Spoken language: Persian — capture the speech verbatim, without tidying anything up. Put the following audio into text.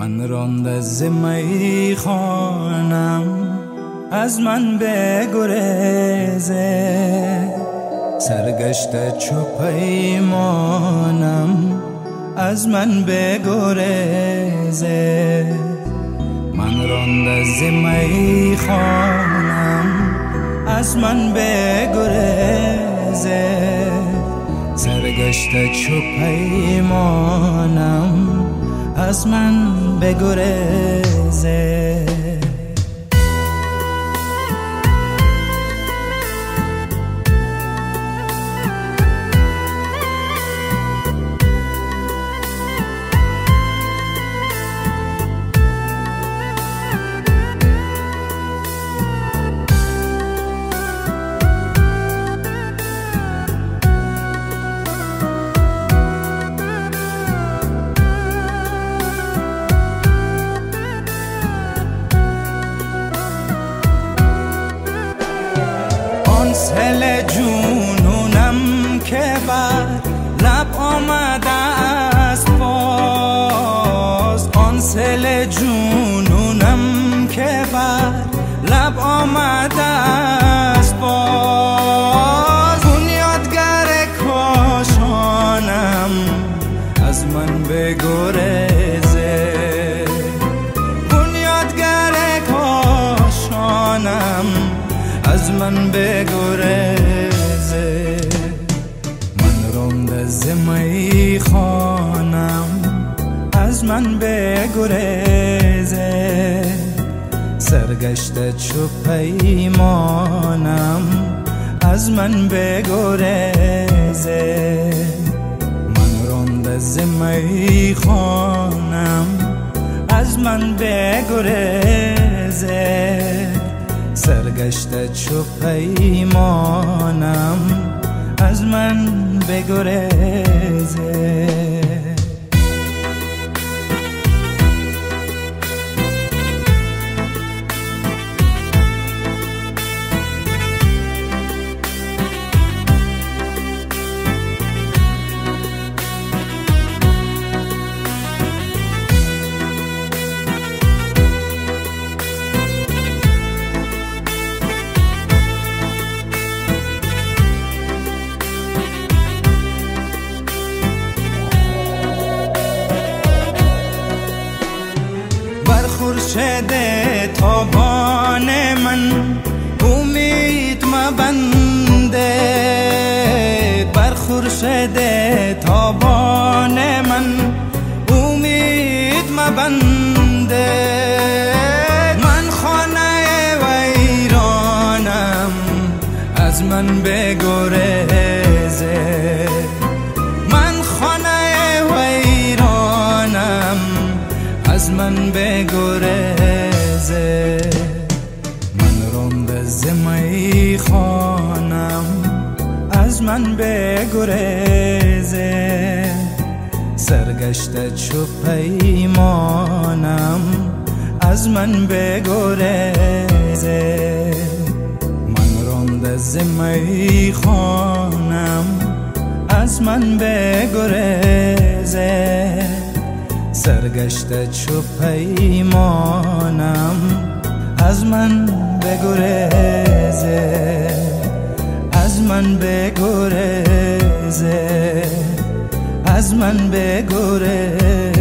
من رانده ز میخانم از من بگریزه، سرگشته چو پیمانم از من بگریزه. من رانده ز میخانم از من بگریزه، سرگشته چو پیمانم از من بگریزه. سل جنونم که بر لب آمده است باز، آن سل جنونم که بر لب آمده است باز. بنیادگر کاشانم از من بگریزه، بنیادگر کاشانم از من بگریزه. من رانده ز میخانم از من بگریزه، سرگشته چو پیمانم از من بگریزه. من رانده ز میخانم از من بگریزه، سرگشته چو پیمانم از من بگریزه. خورشید تابان من امید مبنده، بر خورشید تابان من امید مبنده. من خانه ویرانم از من بگریزه، من خانه ویرانم از من بگریزه. من رانده ز میخانم از من بگریزه، سرگشته چو پیمانم از من بگریزه. من رانده ز میخانم از من بگریزه، سرگشته چو پیمانم از من بگریزه، از من بگریزه، از من بگریزه.